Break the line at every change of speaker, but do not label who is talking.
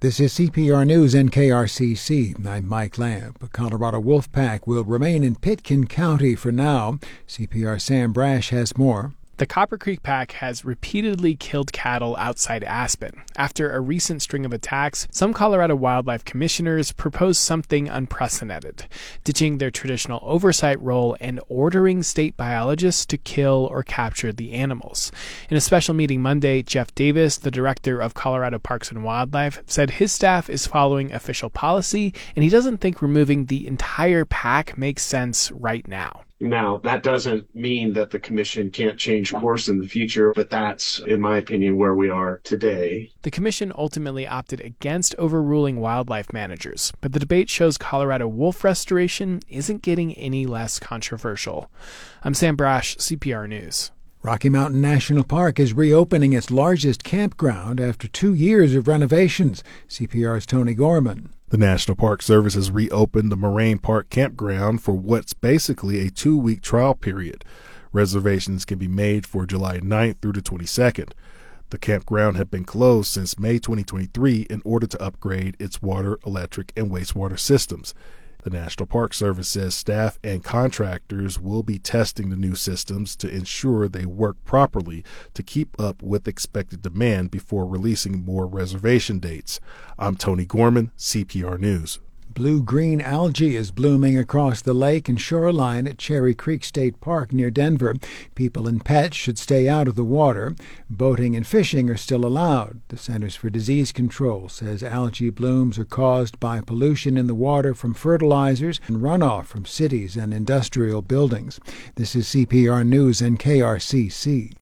This is CPR News and KRCC. I'm Mike Lamb. A Colorado wolf pack will remain in Pitkin County for now. CPR Sam Brash has more.
The Copper Creek Pack has repeatedly killed cattle outside Aspen. After a recent string of attacks, some Colorado wildlife commissioners proposed something unprecedented, ditching their traditional oversight role and ordering state biologists to kill or capture the animals. In a special meeting Monday, Jeff Davis, the director of Colorado Parks and Wildlife, said his staff is following official policy, and he doesn't think removing the entire pack makes sense right now.
Now, that doesn't mean that the commission can't change course in the future, but that's, in my opinion, where we are today.
The commission ultimately opted against overruling wildlife managers, but the debate shows Colorado wolf restoration isn't getting any less controversial. I'm Sam Brash, CPR News.
Rocky Mountain National Park is reopening its largest campground after 2 years of renovations. CPR's Tony Gorman.
The National Park Service has reopened the Moraine Park Campground for what's basically a 2-week trial period. Reservations can be made for July 9th through the 22nd. The campground had been closed since May 2023 in order to upgrade its water, electric, and wastewater systems. The National Park Service says staff and contractors will be testing the new systems to ensure they work properly to keep up with expected demand before releasing more reservation dates. I'm Tony Gorman, CPR News.
Blue-green algae is blooming across the lake and shoreline at Cherry Creek State Park near Denver. People and pets should stay out of the water. Boating and fishing are still allowed. The Centers for Disease Control says algae blooms are caused by pollution in the water from fertilizers and runoff from cities and industrial buildings. This is CPR News and KRCC.